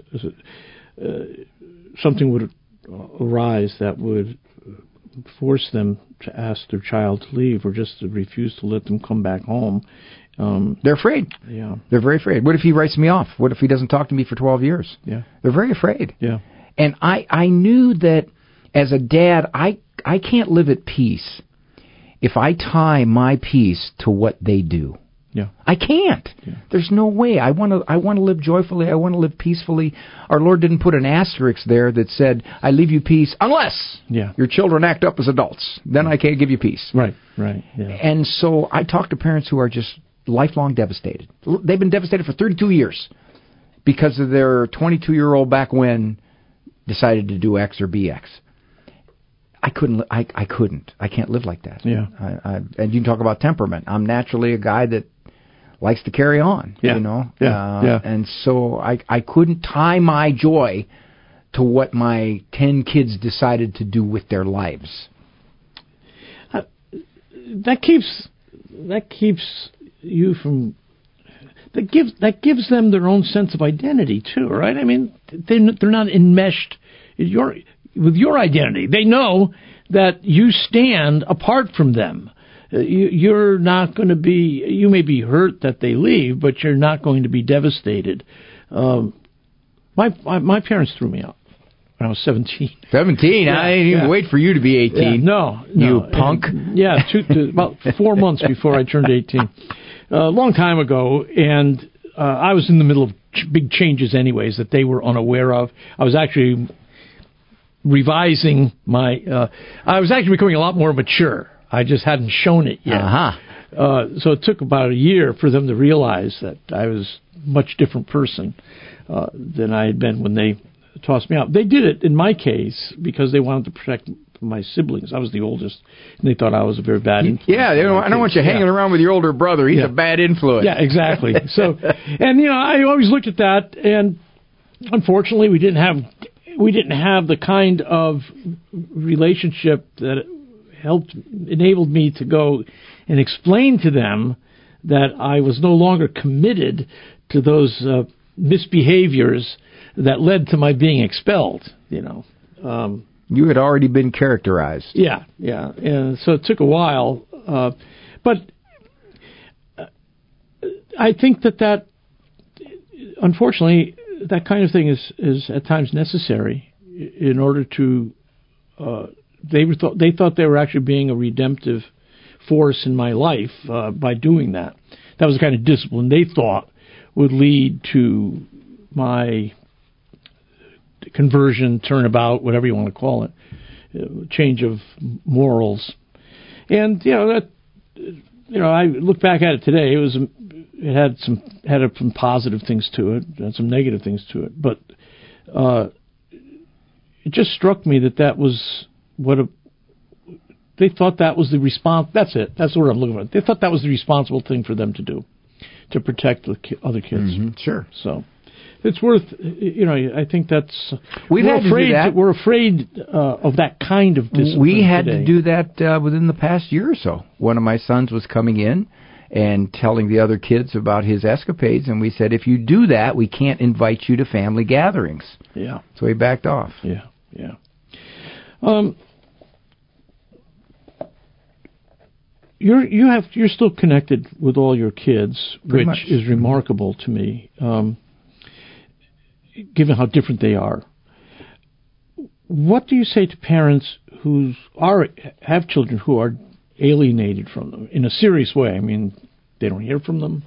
something would arise that would force them to ask their child to leave or just to refuse to let them come back home. They're afraid. Yeah. They're very afraid. What if he writes me off? What if he doesn't talk to me for 12 years? Yeah. They're very afraid. Yeah. And I knew that as a dad, I can't live at peace if I tie my peace to what they do. Yeah. I can't. Yeah. There's no way. I want to live joyfully. I want to live peacefully. Our Lord didn't put an asterisk there that said, I leave you peace unless your children act up as adults. Then I can't give you peace. Right. Yeah. And so I talk to parents who are just lifelong devastated. They've been devastated for 32 years because of their 22-year-old back when decided to do X or BX. I couldn't. I can't live like that. Yeah. And you can talk about temperament. I'm naturally a guy that likes to carry on. Yeah. You know. Yeah. And so I couldn't tie my joy to what my 10 kids decided to do with their lives. That keeps you from. That gives them their own sense of identity too, right? I mean, they're not enmeshed with your identity. They know that you stand apart from them. You're not going to be. You may be hurt that they leave, but you're not going to be devastated. My parents threw me out when I was 17. 17? I didn't even wait for you to be 18. Yeah, no. You punk. About 4 months before I turned 18. A long time ago, and I was in the middle of big changes anyways that they were unaware of. I was actually revising I was actually becoming a lot more mature. I just hadn't shown it yet. So it took about a year for them to realize that I was a much different person than I had been when they tossed me out. They did it, in my case, because they wanted to protect my siblings. I was the oldest, and they thought I was a very bad influence. Yeah, I don't want you hanging around with your older brother. He's a bad influence. Yeah, exactly. So, and I always looked at that, and unfortunately, we didn't have the kind of relationship that enabled me to go and explain to them that I was no longer committed to those misbehaviors that led to my being expelled. You had already been characterized. Yeah, and so it took a while, but I think that unfortunately that kind of thing is at times necessary in order to. They thought they were actually being a redemptive force in my life by doing that. That was the kind of discipline they thought would lead to my conversion, turnabout, whatever you want to call it, change of morals. And I look back at it today. It had some positive things to it, and some negative things to it. But it just struck me that was what they thought that was the That's it. That's what I'm looking for. They thought that was the responsible thing for them to do, to protect the other kids. Sure. So it's worth. I think that's. We're afraid of that kind of discipline. We had today. to do that within the past year or so. One of my sons was coming in and telling the other kids about his escapades, and we said, if you do that, we can't invite you to family gatherings. Yeah. So he backed off. Yeah. You're still connected with all your kids, Pretty which much. is remarkable to me, given how different they are. What do you say to parents who have children who are alienated from them in a serious way? I mean, they don't hear from them.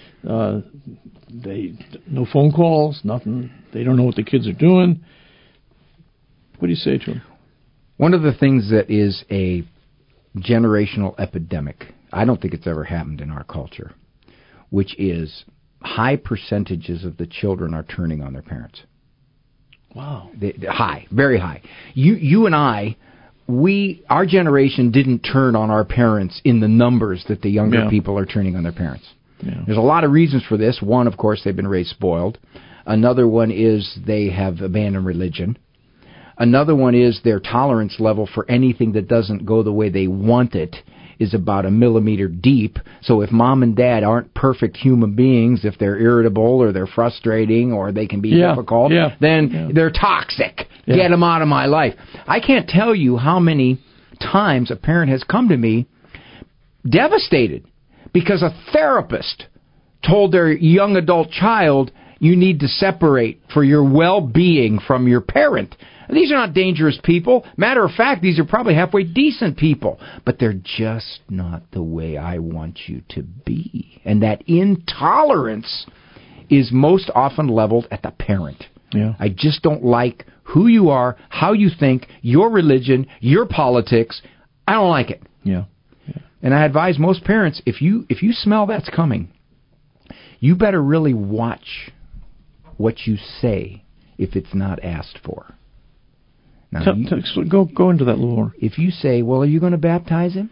No phone calls, nothing. They don't know what the kids are doing. What do you say to them? One of the things that is a generational epidemic, I don't think it's ever happened in our culture, which is high percentages of the children are turning on their parents. Wow. High, very high. You and I, our generation didn't turn on our parents in the numbers that the younger people are turning on their parents. Yeah. There's a lot of reasons for this. One, of course, they've been raised spoiled. Another one is they have abandoned religion. Another one is their tolerance level for anything that doesn't go the way they want it is about a millimeter deep. So if mom and dad aren't perfect human beings, if they're irritable or they're frustrating or they can be difficult, then they're toxic. Yeah. Get them out of my life. I can't tell you how many times a parent has come to me devastated because a therapist told their young adult child, you need to separate for your well-being from your parent. These are not dangerous people. Matter of fact, these are probably halfway decent people. But they're just not the way I want you to be. And that intolerance is most often leveled at the parent. Yeah. I just don't like who you are, how you think, your religion, your politics. I don't like it. Yeah. And I advise most parents, if you smell that's coming, you better really watch what you say if it's not asked for. Now, go into that a little more. If you say, well, are you going to baptize him?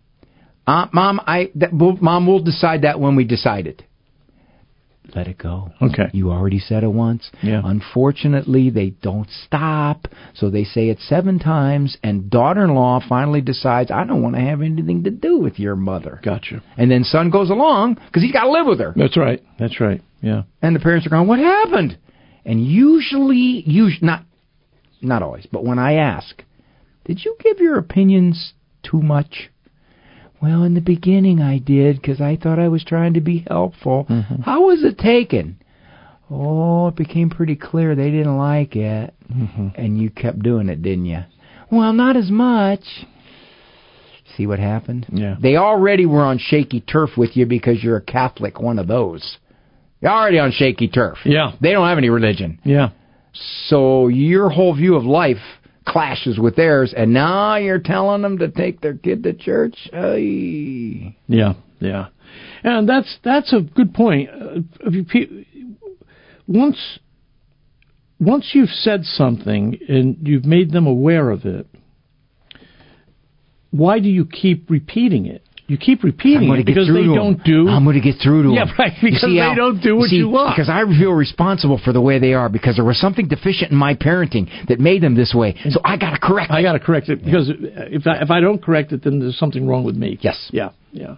Mom, we'll decide that when we decide it. Let it go. Okay. You already said it once. Yeah. Unfortunately, they don't stop, so they say it 7 times, and daughter-in-law finally decides, I don't want to have anything to do with your mother. Gotcha. And then son goes along, because he's got to live with her. That's right. Yeah. And the parents are going, what happened? And usually not always, but when I ask, did you give your opinions too much? Well, in the beginning I did, because I thought I was trying to be helpful. Mm-hmm. How was it taken? Oh, it became pretty clear they didn't like it. Mm-hmm. And you kept doing it, didn't you? Well, not as much. See what happened? Yeah. They already were on shaky turf with you because you're a Catholic, one of those. You're already on shaky turf. Yeah. They don't have any religion. Yeah. So your whole view of life clashes with theirs, and now you're telling them to take their kid to church? Ay. Yeah. And that's a good point. Once you've said something and you've made them aware of it, why do you keep repeating it? You keep repeating it because they don't do... I'm going to get through to them. Yeah, right, because they don't do what you want. Because I feel responsible for the way they are, because there was something deficient in my parenting that made them this way. So I got to correct it. I got to correct it, because if I don't correct it, then there's something wrong with me. Yes. Yeah.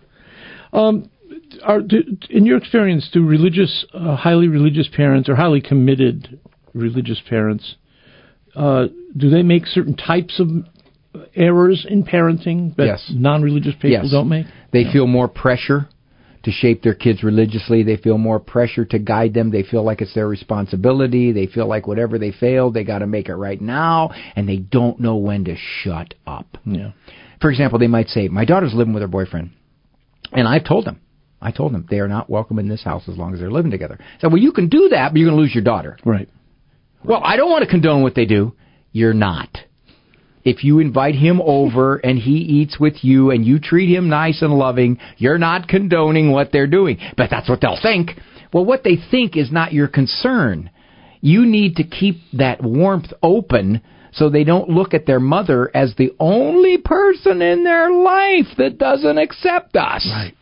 In your experience, do highly religious parents or highly committed religious parents, do they make certain types of errors in parenting that non-religious people don't make? They feel more pressure to shape their kids religiously. They feel more pressure to guide them. They feel like it's their responsibility. They feel like whatever they failed, they got to make it right now, and they don't know when to shut up. Yeah. For example, they might say, my daughter's living with her boyfriend, and I told them they are not welcome in this house as long as they're living together. I said, well, you can do that, but you're going to lose your daughter. Right. Well, I don't want to condone what they do. You're not. If you invite him over and he eats with you and you treat him nice and loving, you're not condoning what they're doing. But that's what they'll think. Well, what they think is not your concern. You need to keep that warmth open So they don't look at their mother as the only person in their life that doesn't accept us. Right.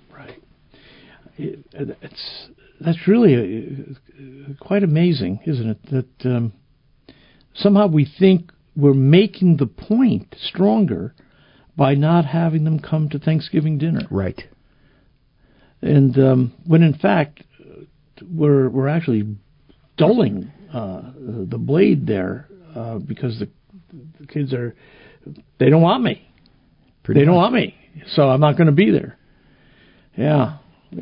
That's really quite amazing, isn't it? That somehow we think we're making the point stronger by not having them come to Thanksgiving dinner. Right. And when in fact we're actually dulling the blade there because the kids they don't want me. They don't want me, so I'm not going to be there. Yeah.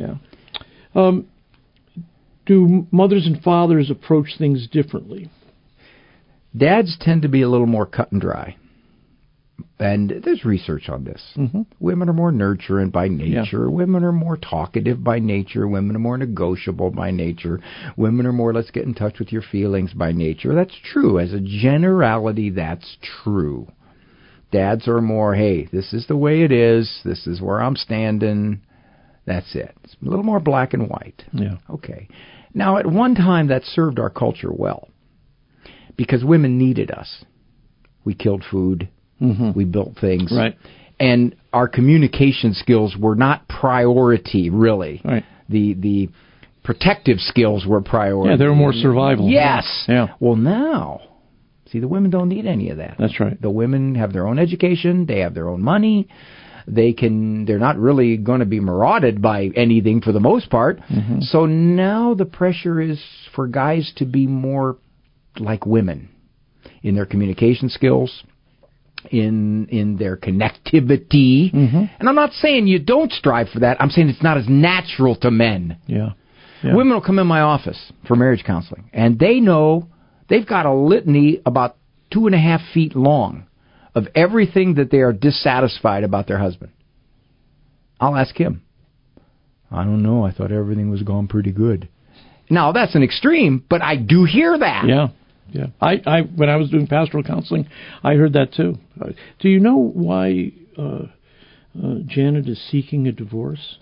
Do mothers and fathers approach things differently? Dads tend to be a little more cut and dry. And there's research on this. Mm-hmm. Women are more nurturing by nature. Yeah. Women are more talkative by nature. Women are more negotiable by nature. Women are more, let's get in touch with your feelings by nature. That's true. As a generality, that's true. Dads are more, hey, this is the way it is. This is where I'm standing. That's it. It's a little more black and white. Yeah. Okay. Now, at one time, that served our culture well because women needed us. We killed food. Mm-hmm. We built things. Right. And our communication skills were not priority, really. Right. The protective skills were priority. Yeah, they were more survival. Yes. Yeah. Well, now, see, the women don't need any of that. That's right. The women have their own education. They have their own money. They're not really going to be marauded by anything for the most part. Mm-hmm. So now the pressure is for guys to be more like women in their communication skills, in their connectivity. Mm-hmm. And I'm not saying you don't strive for that. I'm saying it's not as natural to men. Yeah. Women will come in my office for marriage counseling, and they know they've got a litany about 2.5 feet long of everything that they are dissatisfied about their husband. I'll ask him. I don't know. I thought everything was going pretty good. Now, that's an extreme, but I do hear that. Yeah. I when I was doing pastoral counseling, I heard that too. Do you know why Janet is seeking a divorce?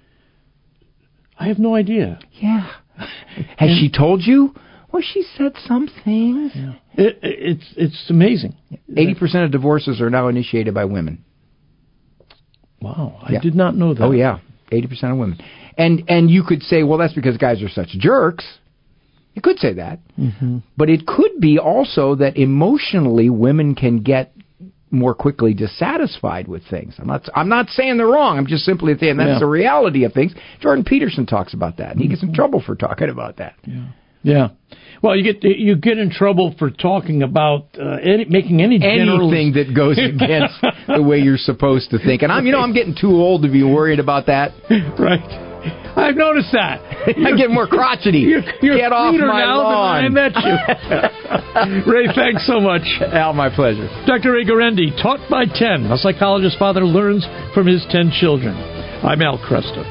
I have no idea. Yeah. Has she told you? Well, she said some things. Yeah. It's amazing. 80% of divorces are now initiated by women. Wow, I did not know that. Oh, yeah, 80% of women. And you could say, well, that's because guys are such jerks. You could say that. Mm-hmm. But it could be also that emotionally women can get more quickly dissatisfied with things. I'm not saying they're wrong. I'm just simply saying that's the reality of things. Jordan Peterson talks about that, and he gets in trouble for talking about that. Yeah. Well, you get in trouble for talking about making anything that goes against the way you're supposed to think. And I'm getting too old to be worried about that. Right. I've noticed that. I get more crotchety. You're get off my lawn. Than I met you. Ray, thanks so much. Al, my pleasure. Dr. Ray Guarendi, Taught by 10. A psychologist father learns from his 10 children. I'm Al Kresta.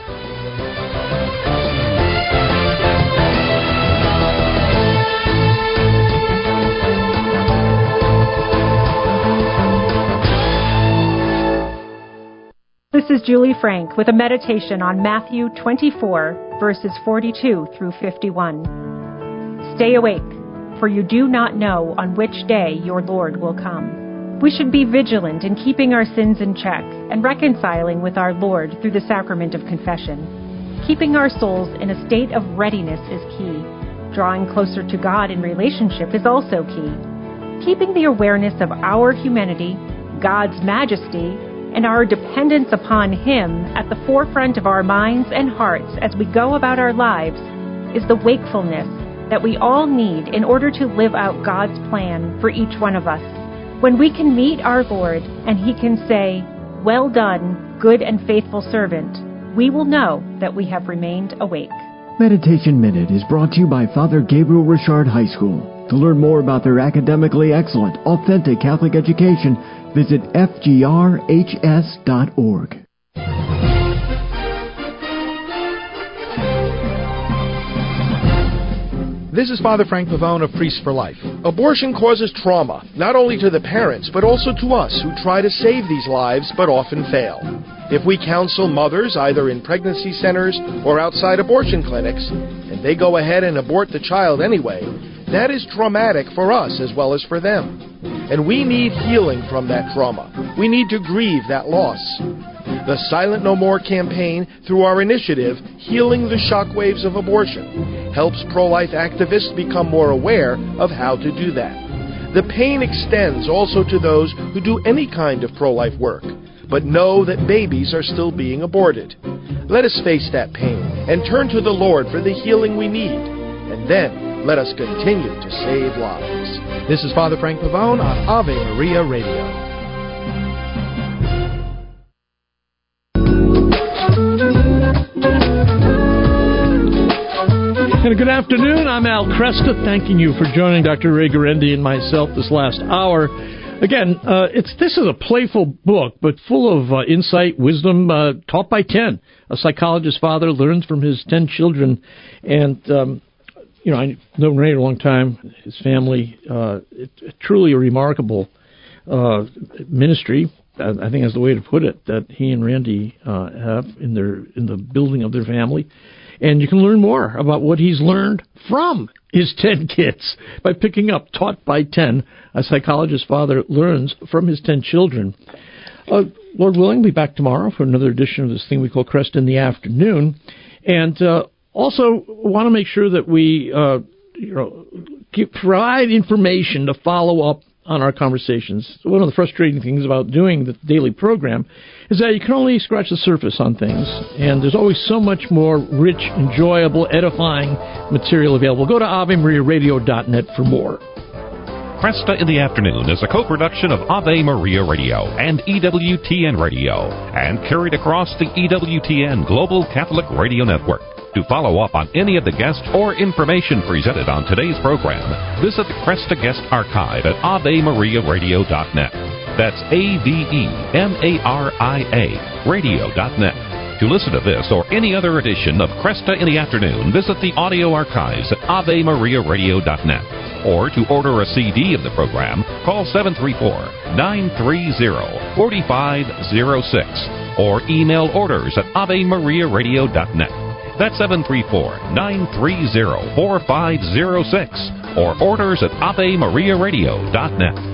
This is Julie Frank with a meditation on Matthew 24, verses 42 through 51. Stay awake, for you do not know on which day your Lord will come. We should be vigilant in keeping our sins in check and reconciling with our Lord through the sacrament of confession. Keeping our souls in a state of readiness is key. Drawing closer to God in relationship is also key. Keeping the awareness of our humanity, God's majesty, and our dependence upon Him at the forefront of our minds and hearts as we go about our lives is the wakefulness that we all need in order to live out God's plan for each one of us. When we can meet our Lord and He can say, "Well done, good and faithful servant," we will know that we have remained awake. Meditation Minute is brought to you by Father Gabriel Richard High School. To learn more about their academically excellent, authentic Catholic education, visit fgrhs.org. This is Father Frank Pavone of Priests for Life. Abortion causes trauma, not only to the parents, but also to us who try to save these lives but often fail. If we counsel mothers, either in pregnancy centers or outside abortion clinics, and they go ahead and abort the child anyway, that is traumatic for us as well as for them. and we need healing from that trauma. We need to grieve that loss. The Silent No More campaign, through our initiative, Healing the Shockwaves of Abortion, helps pro-life activists become more aware of how to do that. The pain extends also to those who do any kind of pro-life work, but know that babies are still being aborted. Let us face that pain and turn to the Lord for the healing we need, and then let us continue to save lives. This is Father Frank Pavone on Ave Maria Radio. And good afternoon. I'm Al Cresta, thanking you for joining Dr. Ray Guarendi and myself this last hour. Again, this is a playful book, but full of insight, wisdom, taught by 10. A psychologist's father learns from his 10 children. And, I've known Ray a long time, his family. Truly a remarkable ministry, I think that's the way to put it, that he and Randy have in the building of their family. And you can learn more about what he's learned from his 10 kids by picking up Taught by 10, a psychologist's father learns from his 10 children. Lord willing, we'll be back tomorrow for another edition of this thing we call Crest in the Afternoon. And also want to make sure that we provide information to follow up on our conversations. One of the frustrating things about doing the daily program is that you can only scratch the surface on things, and there's always so much more rich, enjoyable, edifying material available. Go to AveMariaRadio.net for more. Cresta in the Afternoon is a co-production of Ave Maria Radio and EWTN Radio, and carried across the EWTN Global Catholic Radio Network. To follow up on any of the guests or information presented on today's program, visit the Cresta Guest Archive at AveMariaRadio.net. That's AveMaria Radio.net. To listen to this or any other edition of Cresta in the Afternoon, visit the audio archives at AveMariaRadio.net. Or to order a CD of the program, call 734-930-4506 or email orders at AveMariaRadio.net. That's 734-930-4506 or orders at AveMariaRadio.net.